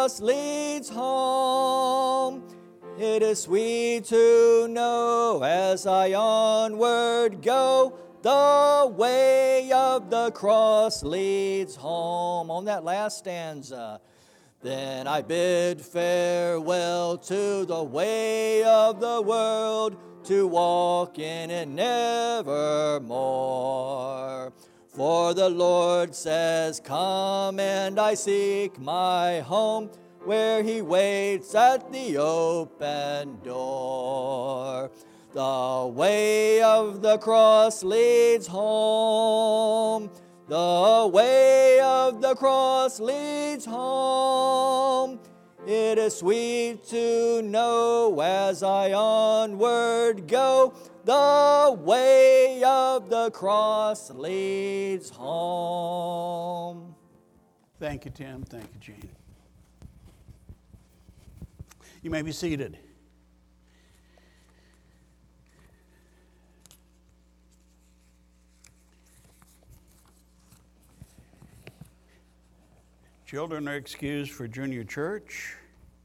cross leads home. It is sweet to know as I onward go, the way of the cross leads home. On that last stanza, then I bid farewell to the way of the world, to walk in it nevermore. For the Lord says, come, and I seek my home, where he waits at the open door. The way of the cross leads home. The way of the cross leads home. It is sweet to know as I onward go, the way of the cross leads home. Thank you, Tim. Thank you, Gene. You may be seated. Children are excused for junior church.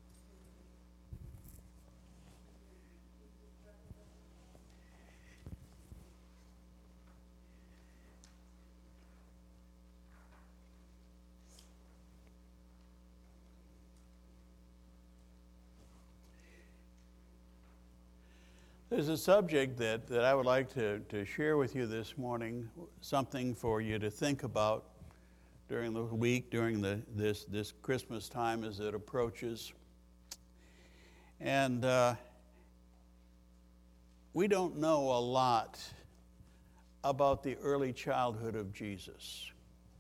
There's a subject that I would like to share with you this morning, something for you to think about during the week, during this Christmas time as it approaches. And we don't know a lot about the early childhood of Jesus.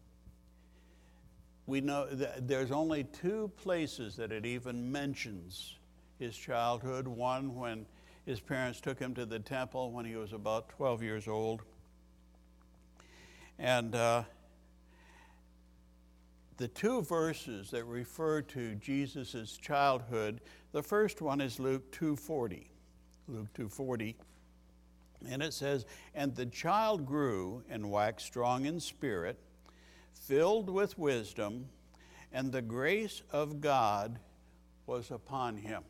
We know that there's only two places that it even mentions his childhood. One, when his parents took him to the temple when he was about 12 years old. And the two verses that refer to Jesus' childhood, the first one is Luke 2:40. Luke 2:40. And it says, and the child grew and waxed strong in spirit, filled with wisdom, and the grace of God was upon him.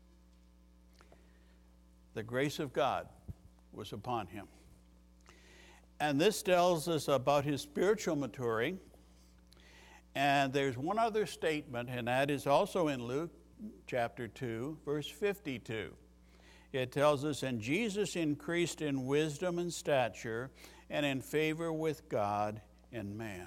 The grace of God was upon him. And this tells us about his spiritual maturing. And there's one other statement, and that is also in Luke chapter 2, verse 52. It tells us, and Jesus increased in wisdom and stature and in favor with God and man.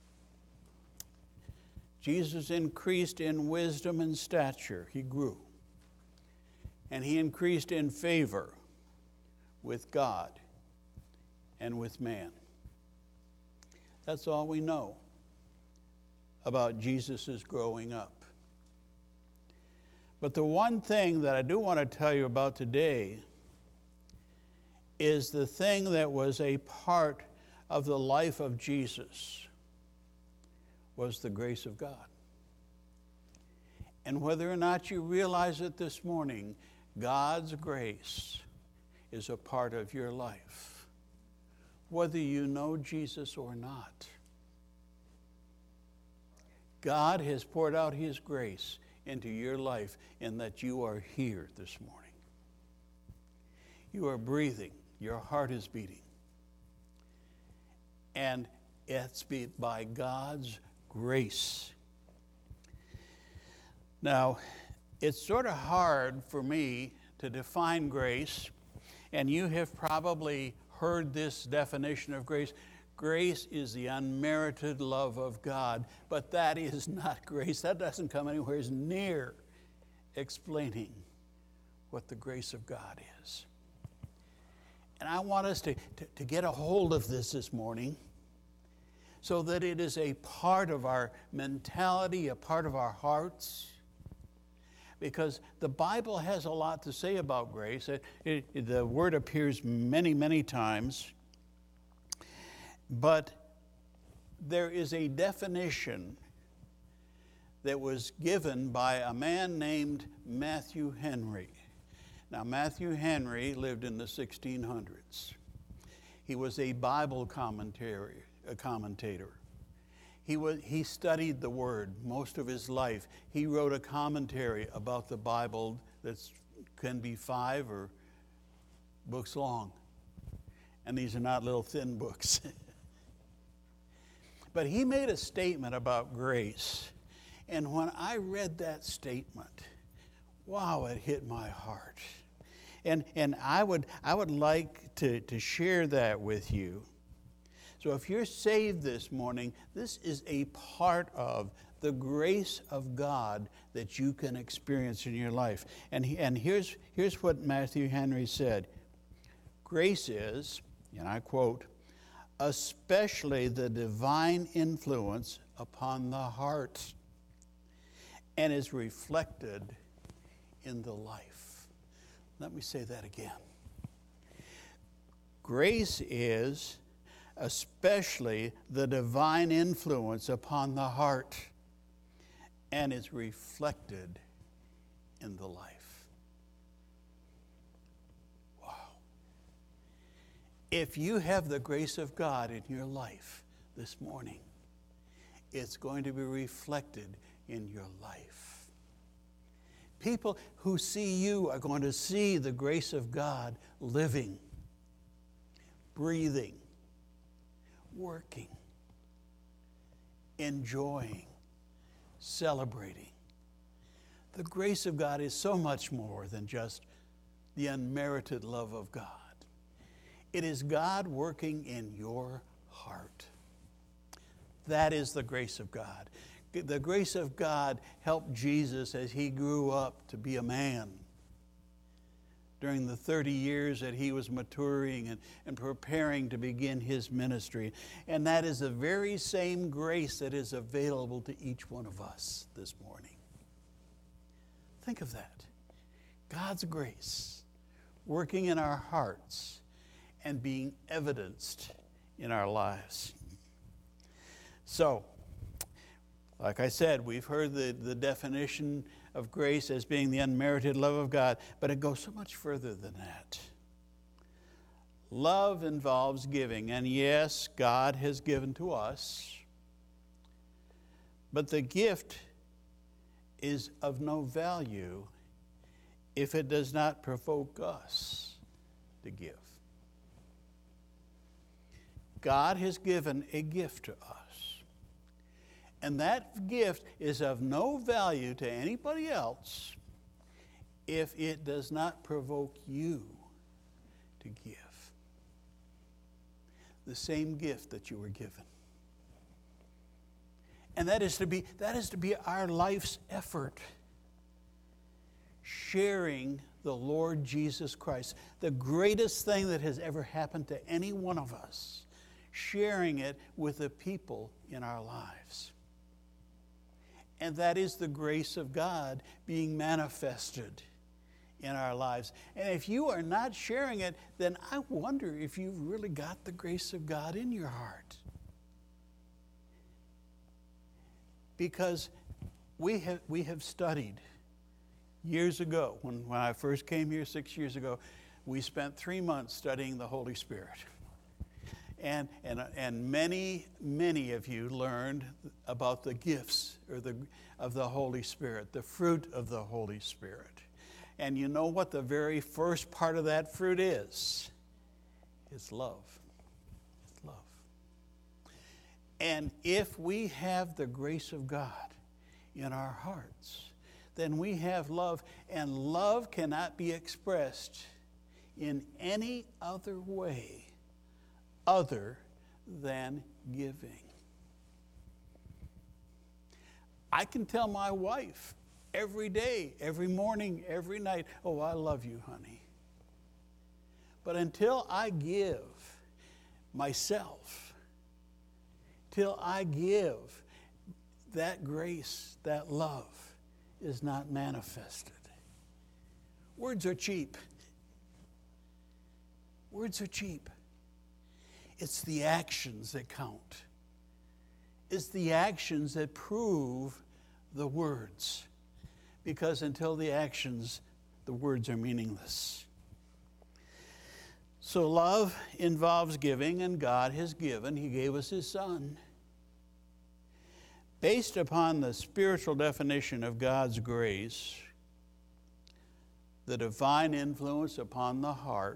Jesus increased in wisdom and stature. He grew. And he increased in favor with God and with man. That's all we know about Jesus' growing up. But the one thing that I do want to tell you about today is the thing that was a part of the life of Jesus was the grace of God. And whether or not you realize it this morning, God's grace is a part of your life, whether you know Jesus or not. God has poured out his grace into your life in that you are here this morning. You are breathing. Your heart is beating. And it's by God's grace. Now, it's sort of hard for me to define grace, and you have probably heard this definition of grace. Grace is the unmerited love of God, but that is not grace. That doesn't come anywhere near explaining what the grace of God is. And I want us to get a hold of this morning so that it is a part of our mentality, a part of our hearts. Because the Bible has a lot to say about grace. The word appears many, many times. But there is a definition that was given by a man named Matthew Henry. Now, Matthew Henry lived in the 1600s. He was a Bible commentator. He studied the Word most of his life. He wrote a commentary about the Bible that can be 5 or books long. And these are not little thin books. But he made a statement about grace. And when I read that statement, wow, it hit my heart. And I would like to share that with you. So if you're saved this morning, this is a part of the grace of God that you can experience in your life. And here's what Matthew Henry said. Grace is, and I quote, especially the divine influence upon the heart and is reflected in the life. Let me say that again. Grace is especially the divine influence upon the heart and is reflected in the life. Wow. If you have the grace of God in your life this morning, it's going to be reflected in your life. People who see you are going to see the grace of God living, breathing, working, enjoying, celebrating. The grace of God is so much more than just the unmerited love of God. It is God working in your heart. That is the grace of God. The grace of God helped Jesus as he grew up to be a man. During the 30 years that he was maturing and preparing to begin his ministry. And that is the very same grace that is available to each one of us this morning. Think of that. God's grace working in our hearts and being evidenced in our lives. So, like I said, we've heard the definition of grace as being the unmerited love of God, but it goes so much further than that. Love involves giving, and yes, God has given to us, but the gift is of no value if it does not provoke us to give. God has given a gift to us. And that gift is of no value to anybody else if it does not provoke you to give the same gift that you were given. And that is to be our life's effort, sharing the Lord Jesus Christ, the greatest thing that has ever happened to any one of us, sharing it with the people in our lives. And that is the grace of God being manifested in our lives. And if you are not sharing it, then I wonder if you've really got the grace of God in your heart. Because we have studied years ago, when I first came here 6 years ago, we spent 3 months studying the Holy Spirit. And many of you learned about the gifts of the Holy Spirit, the fruit of the Holy Spirit. And you know what the very first part of that fruit is? It's love. It's love. And if we have the grace of God in our hearts, then we have love. And love cannot be expressed in any other way other than giving. I can tell my wife every day, every morning, every night, oh, I love you, honey. But until I give myself, till I give, that grace, that love is not manifested. Words are cheap. Words are cheap. It's the actions that count. It's the actions that prove the words. Because until the actions, the words are meaningless. So love involves giving, and God has given. He gave us His Son. Based upon the spiritual definition of God's grace, the divine influence upon the heart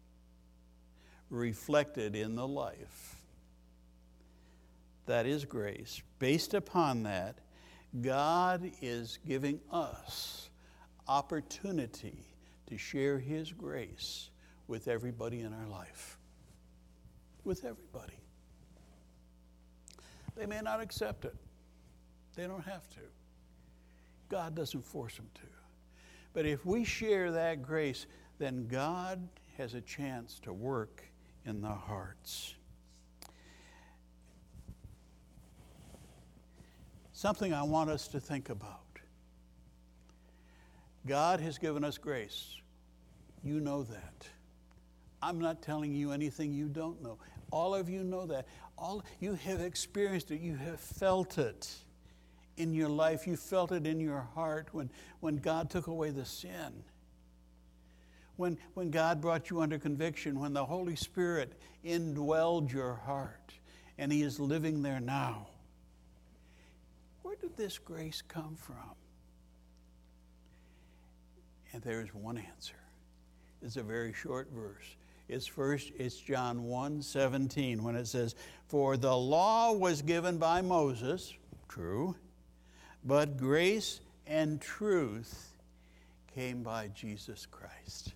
reflected in the life. That is grace. Based upon that, God is giving us opportunity to share His grace with everybody in our life. With everybody. They may not accept it. They don't have to. God doesn't force them to. But if we share that grace, then God has a chance to work in the hearts. Something I want us to think about. God has given us grace. You know that. I'm not telling you anything you don't know. All of you know that. All you have experienced it. You have felt it in your life. You felt it in your heart when God took away the sin. When God brought you under conviction, when the Holy Spirit indwelled your heart, and He is living there now. Where did this grace come from? And there is one answer. It's a very short verse. It's John 1:17 when it says, "For the law was given by Moses," true, "but grace and truth came by Jesus Christ."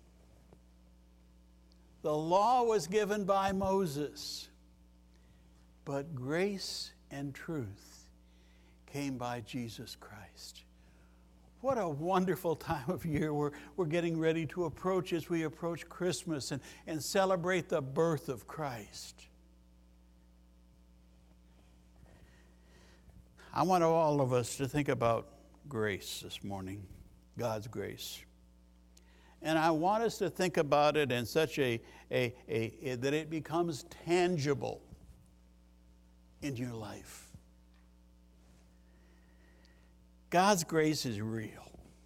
The law was given by Moses, but grace and truth came by Jesus Christ. What a wonderful time of year we're getting ready to approach as we approach Christmas and celebrate the birth of Christ. I want all of us to think about grace this morning, God's grace. And I want us to think about it in such that it becomes tangible in your life. God's grace is real.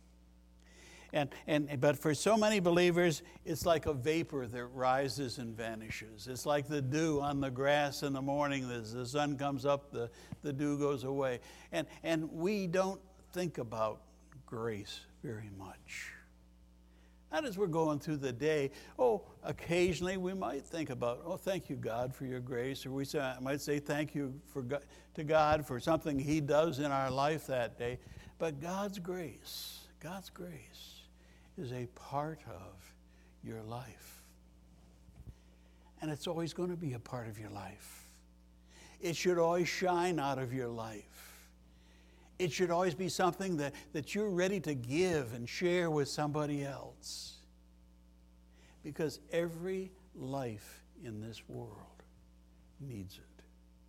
But for so many believers, it's like a vapor that rises and vanishes. It's like the dew on the grass in the morning. As the sun comes up, the dew goes away. And we don't think about grace very much. Not as we're going through the day. Occasionally we might think about, thank you, God, for your grace. Or might say thank you to God for something He does in our life that day. But God's grace is a part of your life. And it's always going to be a part of your life. It should always shine out of your life. It should always be something that you're ready to give and share with somebody else. Because every life in this world needs it.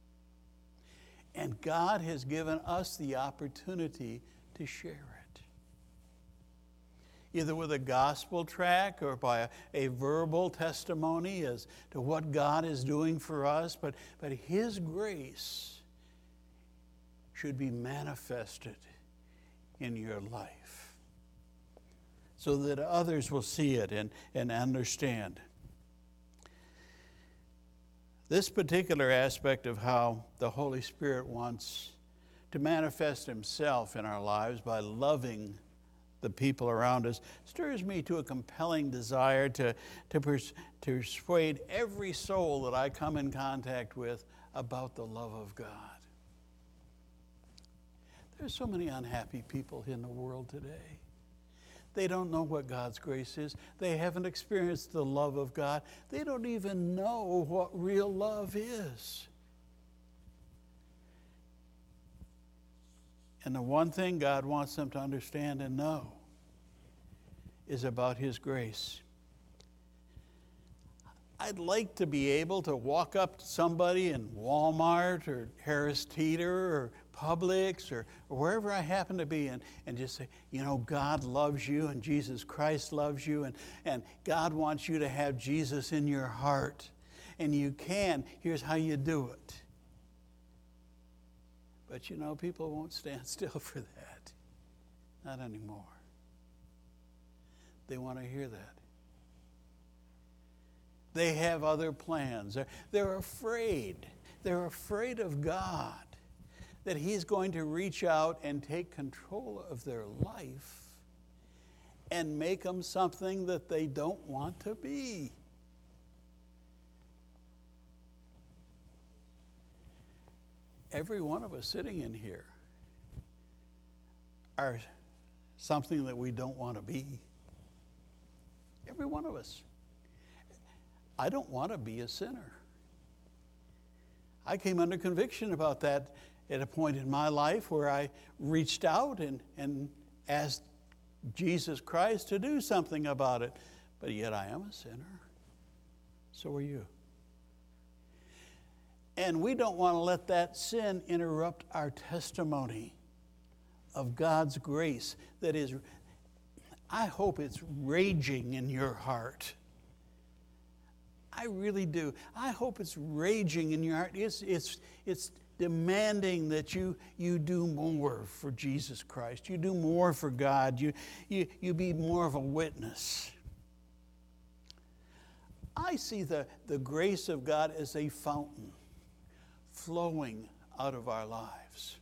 And God has given us the opportunity to share it. Either with a gospel tract or by a verbal testimony as to what God is doing for us. But His grace should be manifested in your life so that others will see it and understand. This particular aspect of how the Holy Spirit wants to manifest Himself in our lives by loving the people around us stirs me to a compelling desire to persuade every soul that I come in contact with about the love of God. There's so many unhappy people in the world today. They don't know what God's grace is. They haven't experienced the love of God. They don't even know what real love is. And the one thing God wants them to understand and know is about His grace. I'd like to be able to walk up to somebody in Walmart or Harris Teeter or Publix or wherever I happen to be and just say, God loves you and Jesus Christ loves you and God wants you to have Jesus in your heart. And you can. Here's how you do it. But people won't stand still for that. Not anymore. They want to hear that. They have other plans. They're afraid. They're afraid of God. that He's going to reach out and take control of their life and make them something that they don't want to be. Every one of us sitting in here are something that we don't want to be. Every one of us. I don't want to be a sinner. I came under conviction about that at a point in my life where I reached out and asked Jesus Christ to do something about it. But yet I am a sinner. So are you. And we don't want to let that sin interrupt our testimony of God's grace that is, I hope it's raging in your heart. I really do. I hope it's raging in your heart. It's demanding that you do more for Jesus Christ. You do more for God. You be more of a witness. I see the grace of God as a fountain flowing out of our lives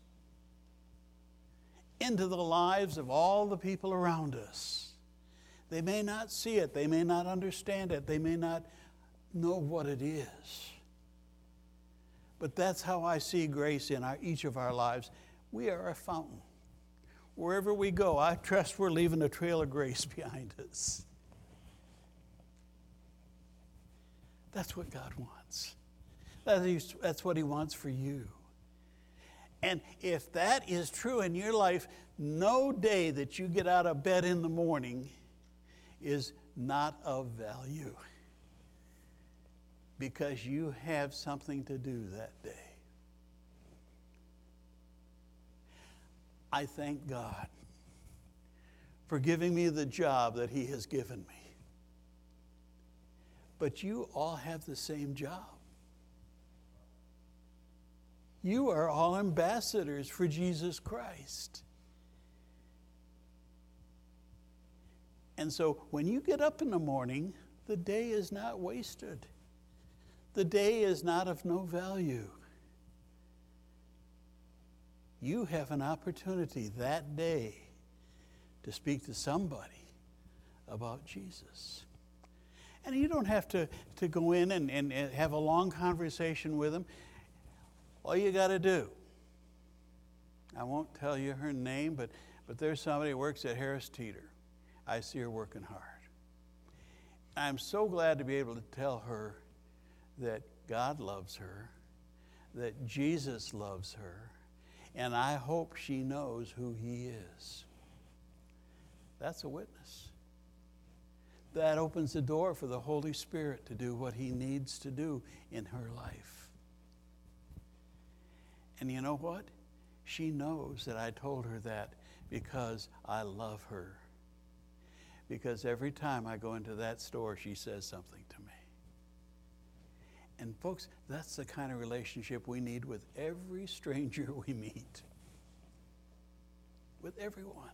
into the lives of all the people around us. They may not see it. They may not understand it. They may not know what it is. But that's how I see grace in each of our lives. We are a fountain. Wherever we go, I trust we're leaving a trail of grace behind us. That's what God wants. That's what He wants for you. And if that is true in your life, no day that you get out of bed in the morning is not of value, because you have something to do that day. I thank God for giving me the job that He has given me. But you all have the same job. You are all ambassadors for Jesus Christ. And so when you get up in the morning, the day is not wasted. The day is not of no value. You have an opportunity that day to speak to somebody about Jesus. And you don't have to go in and have a long conversation with them. All you got to do, I won't tell you her name, but there's somebody who works at Harris Teeter. I see her working hard. I'm so glad to be able to tell her that God loves her, that Jesus loves her, and I hope she knows who He is. That's a witness. That opens the door for the Holy Spirit to do what He needs to do in her life. And you know what? She knows that I told her that because I love her. Because every time I go into that store, she says something to me. And folks, that's the kind of relationship we need with every stranger we meet. With everyone.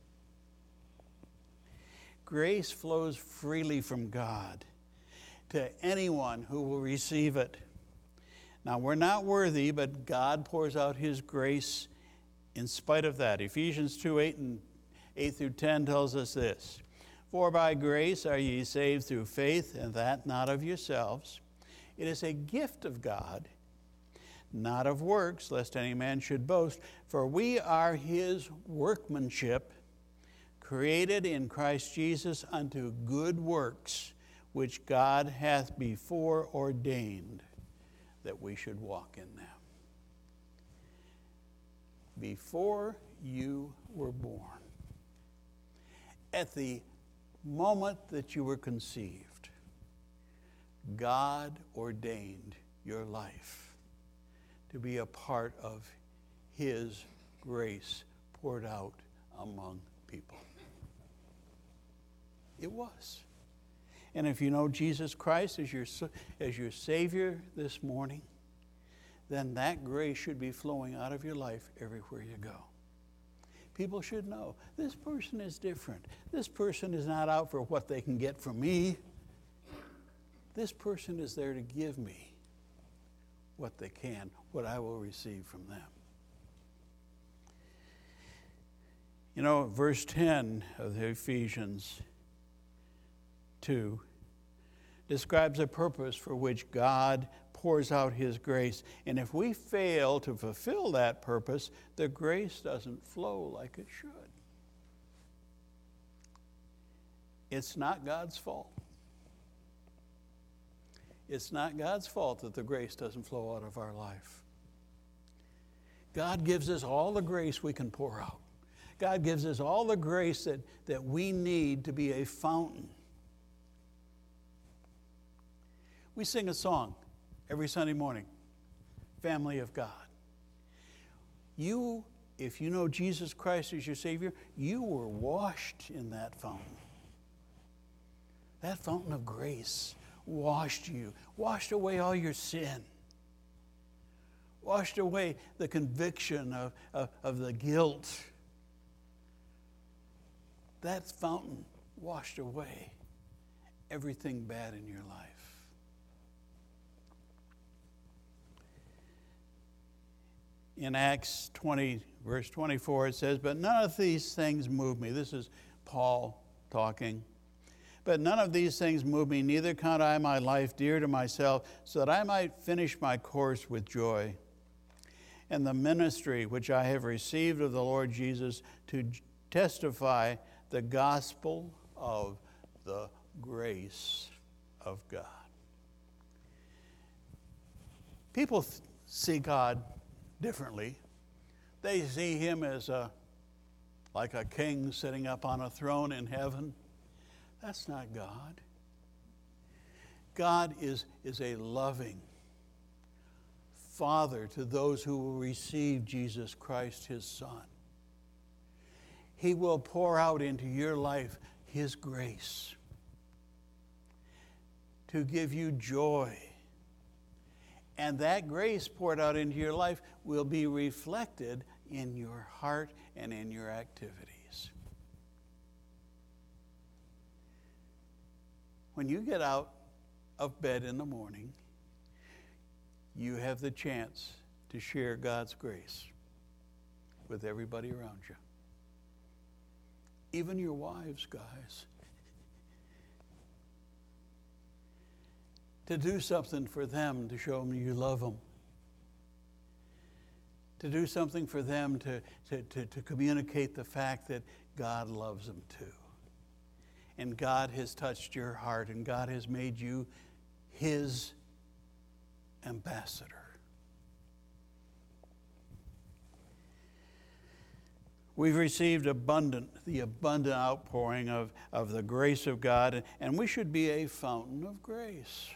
Grace flows freely from God to anyone who will receive it. Now, we're not worthy, but God pours out His grace in spite of that. Ephesians 2:8 through 10 tells us this. For by grace are ye saved through faith, and that not of yourselves. It is a gift of God, not of works, lest any man should boast. For we are His workmanship, created in Christ Jesus unto good works, which God hath before ordained that we should walk in them. Before you were born, at the moment that you were conceived, God ordained your life to be a part of His grace poured out among people. It was. And if you know Jesus Christ as your Savior this morning, then that grace should be flowing out of your life everywhere you go. People should know, this person is different. This person is not out for what they can get from me. This person is there to give me what they can, what I will receive from them. You know, verse 10 of the Ephesians 2 describes a purpose for which God pours out his grace. And if we fail to fulfill that purpose, the grace doesn't flow like it should. It's not God's fault. It's not God's fault that the grace doesn't flow out of our life. God gives us all the grace we can pour out. God gives us all the grace that we need to be a fountain. We sing a song every Sunday morning, Family of God. You, if you know Jesus Christ as your Savior, you were washed in that fountain. That fountain of grace washed you, washed away all your sin, washed away the conviction of the guilt. That fountain washed away everything bad in your life. In Acts 20, verse 24, it says, "But none of these things move me." This is Paul talking. "But none of these things move me, neither count I my life dear to myself, so that I might finish my course with joy, and the ministry which I have received of the Lord Jesus to testify the gospel of the grace of God." People see God differently. They see him as like a king sitting up on a throne in heaven. That's not God. God is a loving Father to those who will receive Jesus Christ, his Son. He will pour out into your life his grace to give you joy. And that grace poured out into your life will be reflected in your heart and in your activities. When you get out of bed in the morning, you have the chance to share God's grace with everybody around you. Even your wives, guys. To do something for them to show them you love them. To do something for them to communicate the fact that God loves them too. And God has touched your heart, and God has made you his ambassador. We've received the abundant outpouring of the grace of God, and we should be a fountain of grace.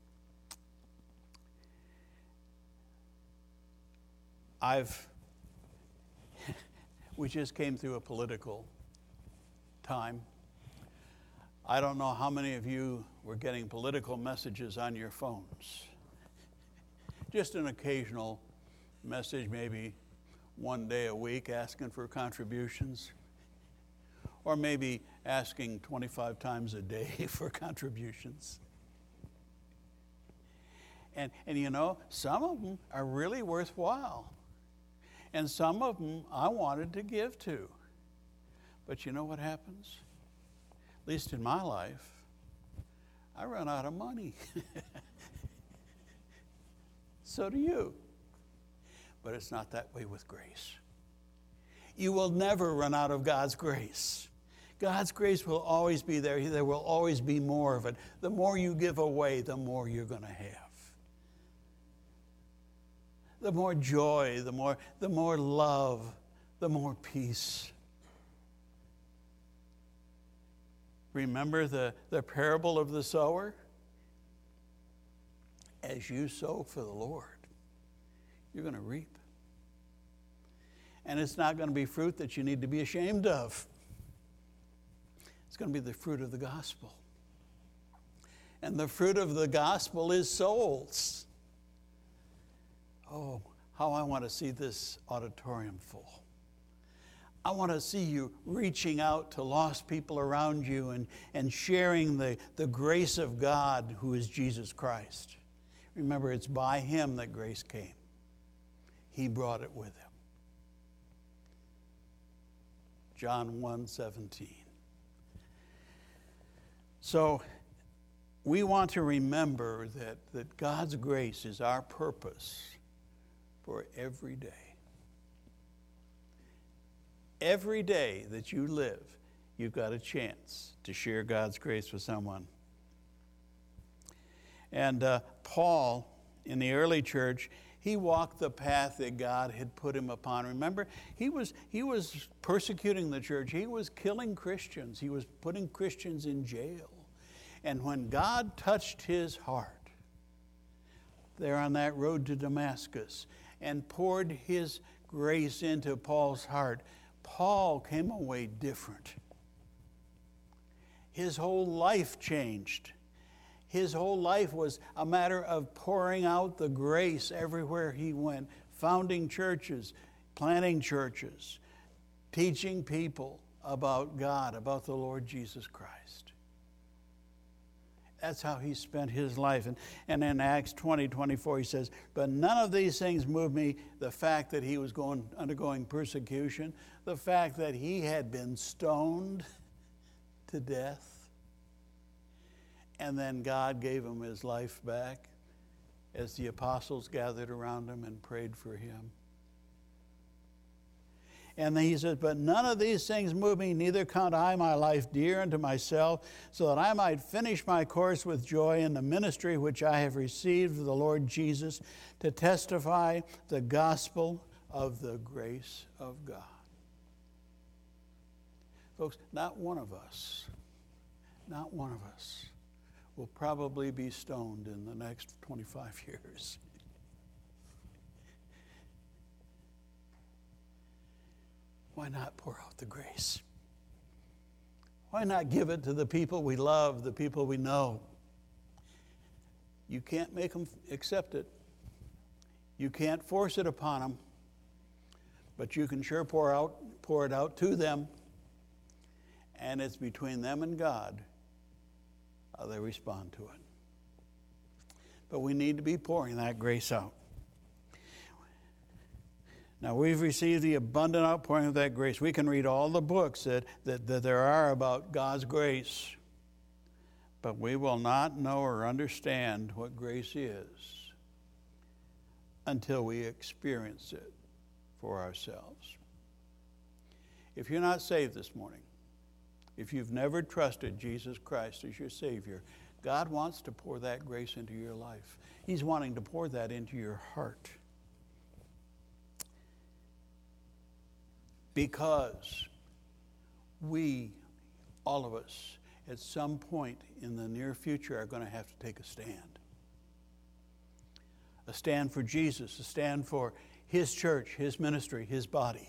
We just came through a political time. I don't know how many of you were getting political messages on your phones. Just an occasional message, maybe one day a week, asking for contributions. Or maybe asking 25 times a day for contributions. And you know, some of them are really worthwhile. And some of them I wanted to give to. But you know what happens? At least in my life, I run out of money. So do you. But it's not that way with grace. You will never run out of God's grace. God's grace will always be there. There will always be more of it. The more you give away, the more you're going to have. The more joy, the more love, the more peace. Remember the parable of the sower? As you sow for the Lord, you're going to reap. And it's not going to be fruit that you need to be ashamed of. It's going to be the fruit of the gospel. And the fruit of the gospel is souls. Oh, how I want to see this auditorium full. I want to see you reaching out to lost people around you and sharing the grace of God, who is Jesus Christ. Remember, it's by him that grace came. He brought it with him. John 1:17. So we want to remember that God's grace is our purpose for every day. Every day that you live, you've got a chance to share God's grace with someone. And Paul, in the early church, he walked the path that God had put him upon. Remember, he was persecuting the church. He was killing Christians. He was putting Christians in jail. And when God touched his heart there on that road to Damascus and poured his grace into Paul's heart, Paul came away different. His whole life changed. His whole life was a matter of pouring out the grace everywhere he went, founding churches, planting churches, teaching people about God, about the Lord Jesus Christ. That's how he spent his life. And in Acts 20:24, he says, but none of these things moved me. The fact that he was undergoing persecution, the fact that he had been stoned to death, and then God gave him his life back as the apostles gathered around him and prayed for him. And then he says, but none of these things move me, neither count I my life dear unto myself, so that I might finish my course with joy in the ministry which I have received of the Lord Jesus, to testify the gospel of the grace of God. Folks, not one of us will probably be stoned in the next 25 years. Why not pour out the grace? Why not give it to the people we love, the people we know? You can't make them accept it. You can't force it upon them. But you can sure pour it out to them. And it's between them and God how they respond to it. But we need to be pouring that grace out. Now, we've received the abundant outpouring of that grace. We can read all the books that there are about God's grace, but we will not know or understand what grace is until we experience it for ourselves. If you're not saved this morning, if you've never trusted Jesus Christ as your Savior, God wants to pour that grace into your life. He's wanting to pour that into your heart. Because we, all of us, at some point in the near future are going to have to take a stand. A stand for Jesus, a stand for his church, his ministry, his body.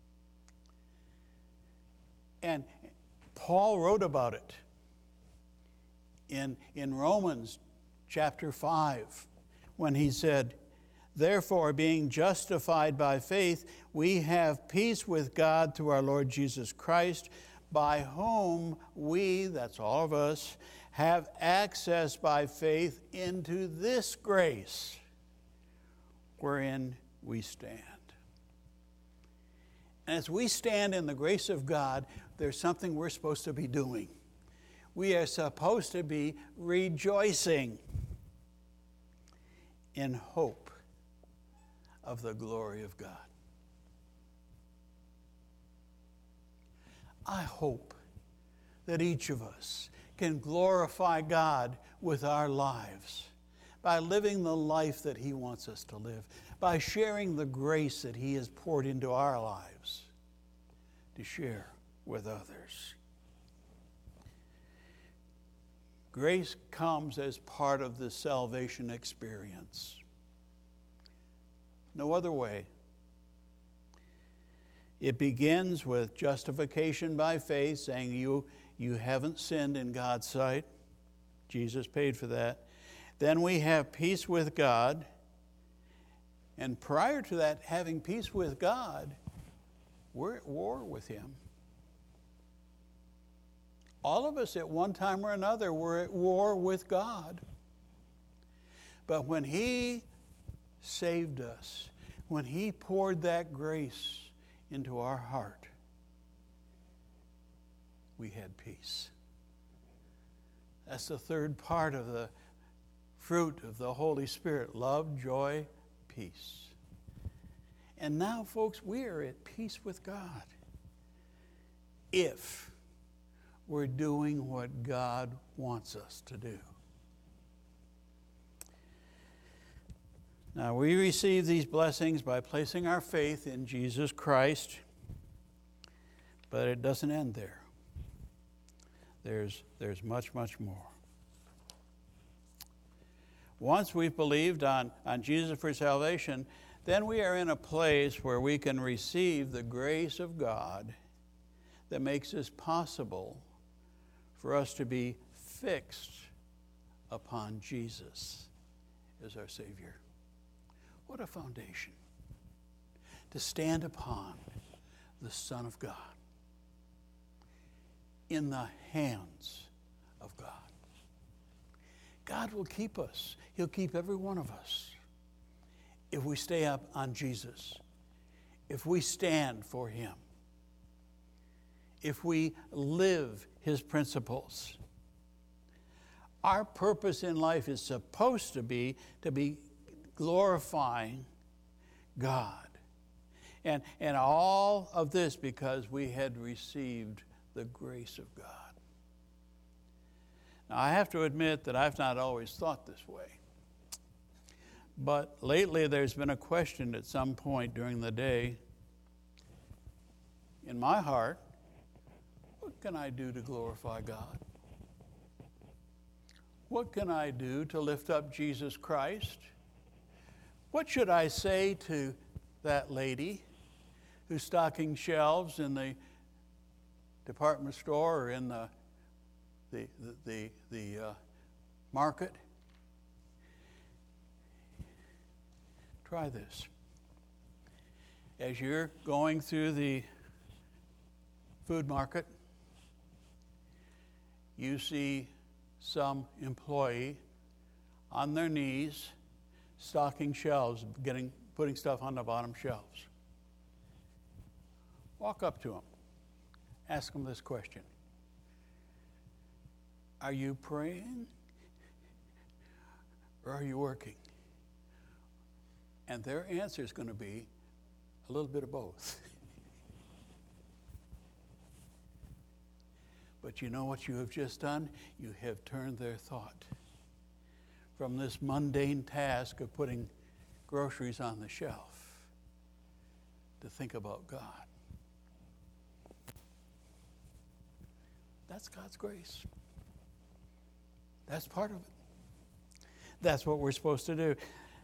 And Paul wrote about it in Romans chapter 5 when he said, therefore, being justified by faith, we have peace with God through our Lord Jesus Christ, by whom we, that's all of us, have access by faith into this grace wherein we stand. And as we stand in the grace of God, there's something we're supposed to be doing. We are supposed to be rejoicing in hope of the glory of God. I hope that each of us can glorify God with our lives by living the life that he wants us to live, by sharing the grace that he has poured into our lives to share with others. Grace comes as part of the salvation experience. No other way. It begins with justification by faith, saying you haven't sinned in God's sight. Jesus paid for that. Then we have peace with God. And prior to that, having peace with God, we're at war with him. All of us at one time or another were at war with God. But when he saved us, when he poured that grace into our heart, we had peace. That's the third part of the fruit of the Holy Spirit: love, joy, peace. And now, folks, we are at peace with God if we're doing what God wants us to do. Now, we receive these blessings by placing our faith in Jesus Christ, but it doesn't end there. There's much, much more. Once we've believed on Jesus for salvation, then we are in a place where we can receive the grace of God that makes it possible for us to be fixed upon Jesus as our Savior. What a foundation to stand upon the Son of God in the hands of God. God will keep us. He'll keep every one of us if we stay up on Jesus, if we stand for Him, if we live His principles. Our purpose in life is supposed to be glorifying God. And all of this because we had received the grace of God. Now, I have to admit that I've not always thought this way. But lately there's been a question at some point during the day in my heart: what can I do to glorify God? What can I do to lift up Jesus Christ? What should I say to that lady who's stocking shelves in the department store or in the market? Try this. As you're going through the food market, you see some employee on their knees stocking shelves, putting stuff on the bottom shelves. Walk up to them. Ask them this question: are you praying or are you working? And their answer is going to be a little bit of both. But you know what you have just done? You have turned their thought from this mundane task of putting groceries on the shelf to think about God. That's God's grace. That's part of it. That's what we're supposed to do.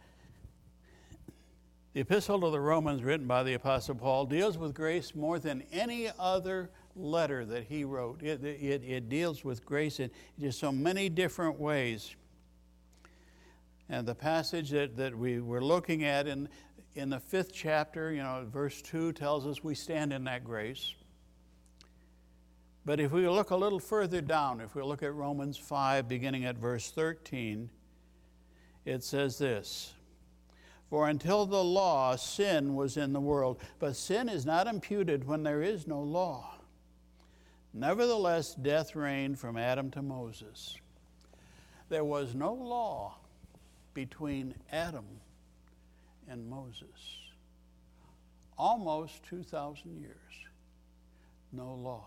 The Epistle to the Romans, written by the Apostle Paul, deals with grace more than any other letter that he wrote. It deals with grace in just so many different ways. And the passage that we were looking at in the 5th chapter, verse 2 tells us we stand in that grace. But if we look a little further down, if we look at Romans 5, beginning at verse 13, it says this: for until the law, sin was in the world, but sin is not imputed when there is no law. Nevertheless, death reigned from Adam to Moses. There was no law between Adam and Moses. Almost 2,000 years, no law.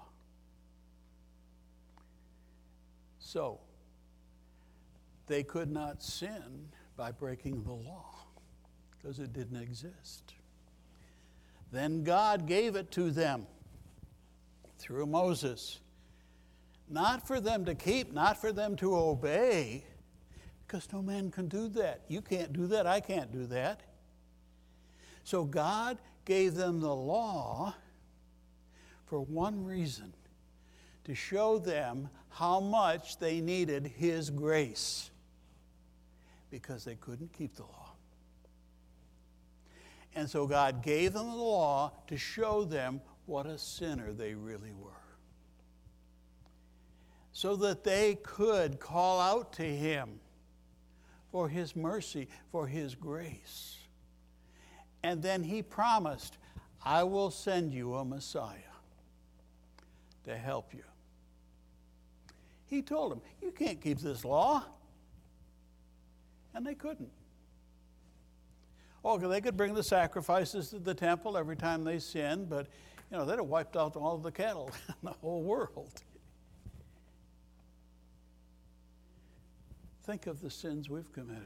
So, they could not sin by breaking the law, because it didn't exist. Then God gave it to them through Moses, not for them to keep, not for them to obey, because no man can do that. You can't do that, I can't do that. So God gave them the law for one reason: to show them how much they needed His grace, because they couldn't keep the law. And so God gave them the law to show them what a sinner they really were, so that they could call out to Him for His mercy, for His grace. And then He promised, I will send you a Messiah to help you. He told them, you can't keep this law. And they couldn't. Oh, they could bring the sacrifices to the temple every time they sinned, but they'd have wiped out all of the cattle in the whole world. Think of the sins we've committed.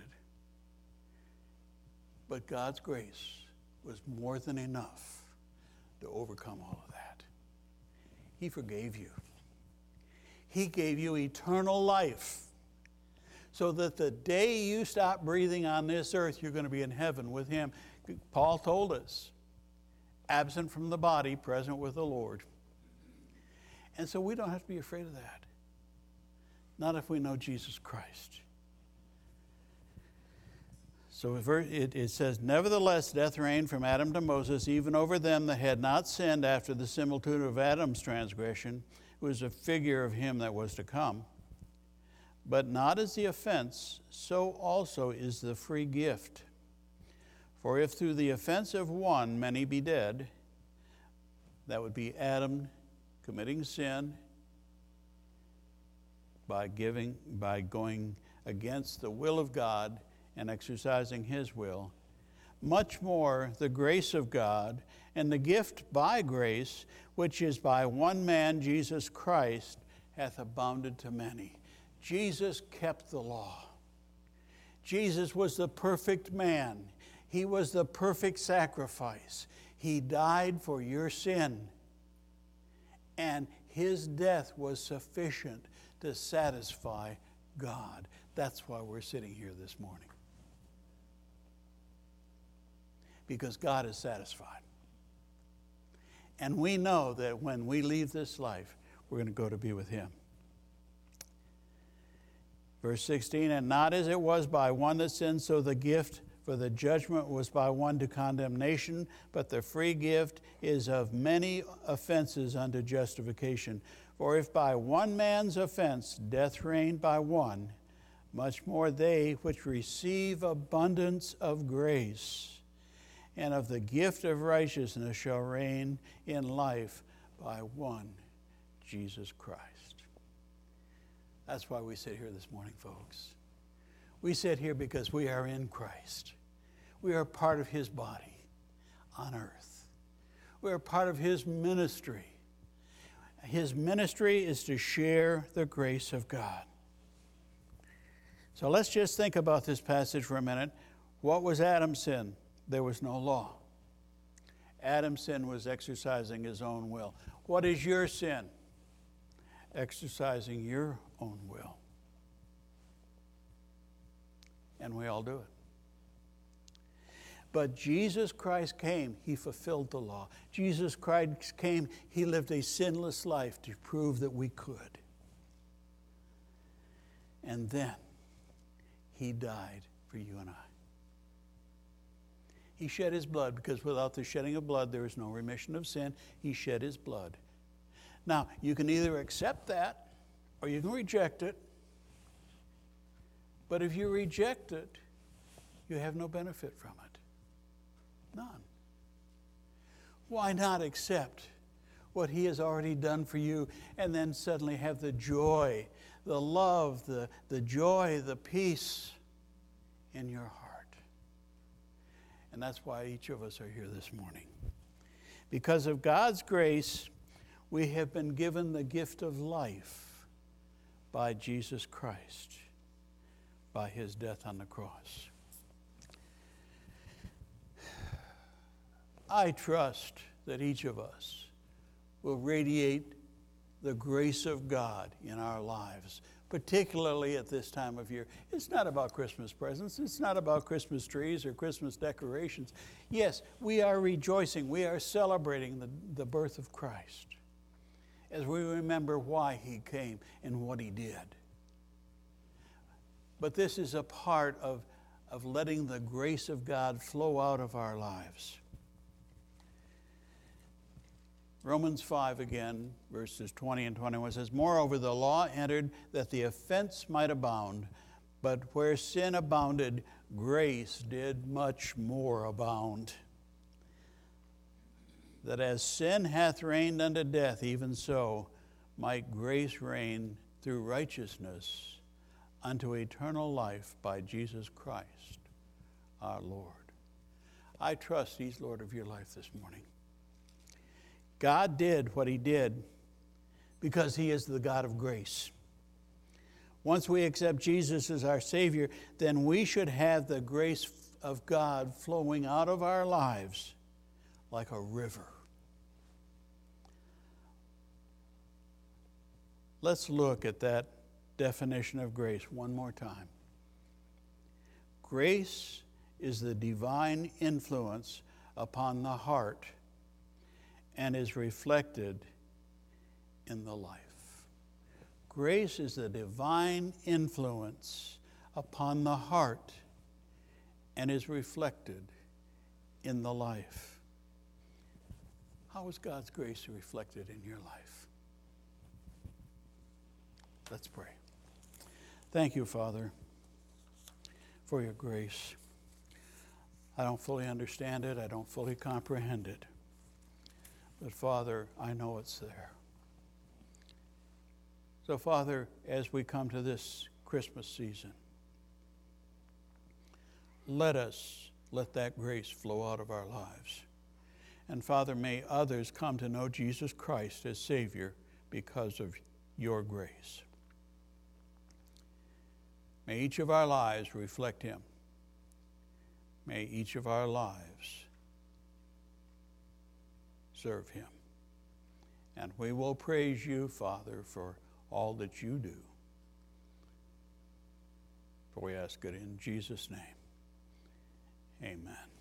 But God's grace was more than enough to overcome all of that. He forgave you. He gave you eternal life, so that the day you stop breathing on this earth, you're going to be in heaven with Him. Paul told us, absent from the body, present with the Lord. And so we don't have to be afraid of that. Not if we know Jesus Christ. So it says, nevertheless, death reigned from Adam to Moses, even over them that had not sinned after the similitude of Adam's transgression, who was a figure of him that was to come. But not as the offense, so also is the free gift. For if through the offense of one many be dead, that would be Adam committing sin by going against the will of God and exercising His will, much more the grace of God and the gift by grace, which is by one man, Jesus Christ, hath abounded to many. Jesus kept the law. Jesus was the perfect man. He was the perfect sacrifice. He died for your sin. And His death was sufficient to satisfy God. That's why we're sitting here this morning. Because God is satisfied. And we know that when we leave this life, we're going to go to be with Him. Verse 16, and not as it was by one that sinned, so the gift for the judgment was by one to condemnation, but the free gift is of many offenses unto justification. For if by one man's offense death reigned by one, much more they which receive abundance of grace and of the gift of righteousness shall reign in life by one, Jesus Christ. That's why we sit here this morning, folks. We sit here because we are in Christ. We are part of His body on earth. We are part of His ministry. His ministry is to share the grace of God. So let's just think about this passage for a minute. What was Adam's sin? There was no law. Adam's sin was exercising his own will. What is your sin? Exercising your own will. And we all do it. But Jesus Christ came, He fulfilled the law. Jesus Christ came, He lived a sinless life to prove that we could. And then He died for you and I. He shed His blood, because without the shedding of blood, there is no remission of sin. He shed His blood. Now, you can either accept that or you can reject it. But if you reject it, you have no benefit from it. None. Why not accept what He has already done for you and then suddenly have the joy, the love, the joy, the peace in your heart? And that's why each of us are here this morning. Because of God's grace, we have been given the gift of life by Jesus Christ, by His death on the cross. I trust that each of us will radiate the grace of God in our lives, particularly at this time of year. It's not about Christmas presents. It's not about Christmas trees or Christmas decorations. Yes, we are rejoicing. We are celebrating the birth of Christ as we remember why He came and what He did. But this is a part of letting the grace of God flow out of our lives. Romans 5 again, verses 20 and 21 says, moreover, the law entered that the offense might abound, but where sin abounded, grace did much more abound. That as sin hath reigned unto death, even so might grace reign through righteousness unto eternal life by Jesus Christ our Lord. I trust He's Lord of your life this morning. God did what He did because He is the God of grace. Once we accept Jesus as our Savior, then we should have the grace of God flowing out of our lives like a river. Let's look at that definition of grace one more time. Grace is the divine influence upon the heart and is reflected in the life. Grace is the divine influence upon the heart and is reflected in the life. How is God's grace reflected in your life? Let's pray. Thank you, Father, for your grace. I don't fully understand it. I don't fully comprehend it. But, Father, I know it's there. So, Father, as we come to this Christmas season, let that grace flow out of our lives. And, Father, may others come to know Jesus Christ as Savior because of your grace. May each of our lives reflect Him. May each of our lives serve Him. And we will praise you, Father, for all that you do. For we ask it in Jesus' name. Amen.